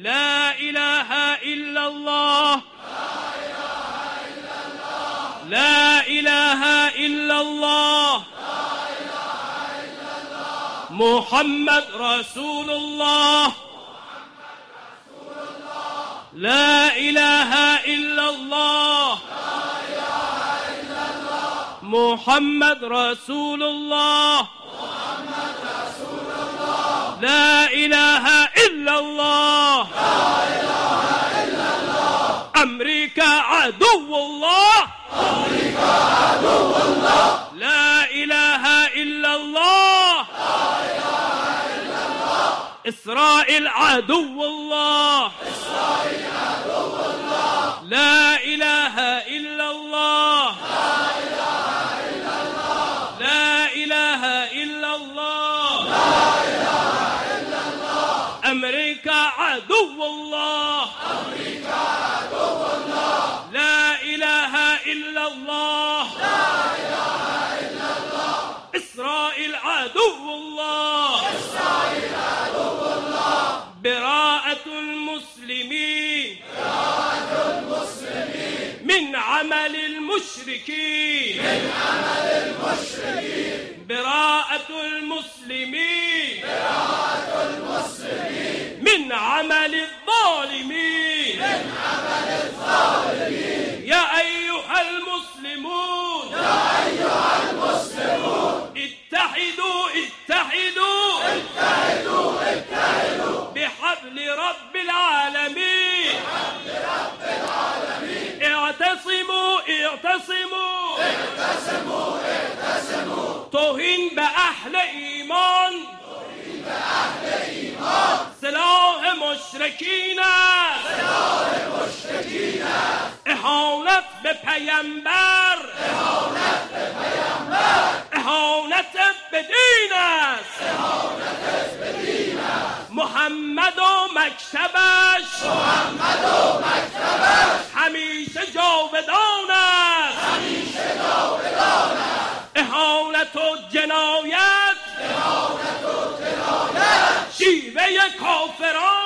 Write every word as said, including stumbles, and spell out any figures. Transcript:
لا إله إلا الله لا إله إلا الله محمد رسول الله لا إله إلا الله محمد رسول الله لا إله إلا الله أمريكا عدو الله أمريكا عدو الله لا إله إلا الله إسرائيل عدو الله إسرائيل عدو الله لا إله إلا الله لا إله إلا الله أمريكا عدو الله أمريكا عدو الله لا إله إلا الله إسرائيل عدو الله إسرائيل عدو الله براءة المسلمين براءة المسلمين من عمل المشركين من عمل المشركين براءة المسلمين براءة المسلمين من عمل الظالمين من عمل الظالمين يا أيها المسلمون يا أيها المسلمون اتحدوا اتحدوا اتحدوا اتحدوا بحبل رب العالمين بحبل رب العالمين اعتصموا اعتصموا اعتصموا اعتصموا توهین به اهل ایمان توهین به اهل ایمان سلاح مشرکین است سلاح مشرکین است اهانت به پیامبر اهانت به پیامبر اهانت به دین است اهانت به دین است محمد و مکتبش محمد و مکتبش همیشه جاودان است همیشه جاودان است اهانت و جنایت اهانت و جنایت شیوه کافران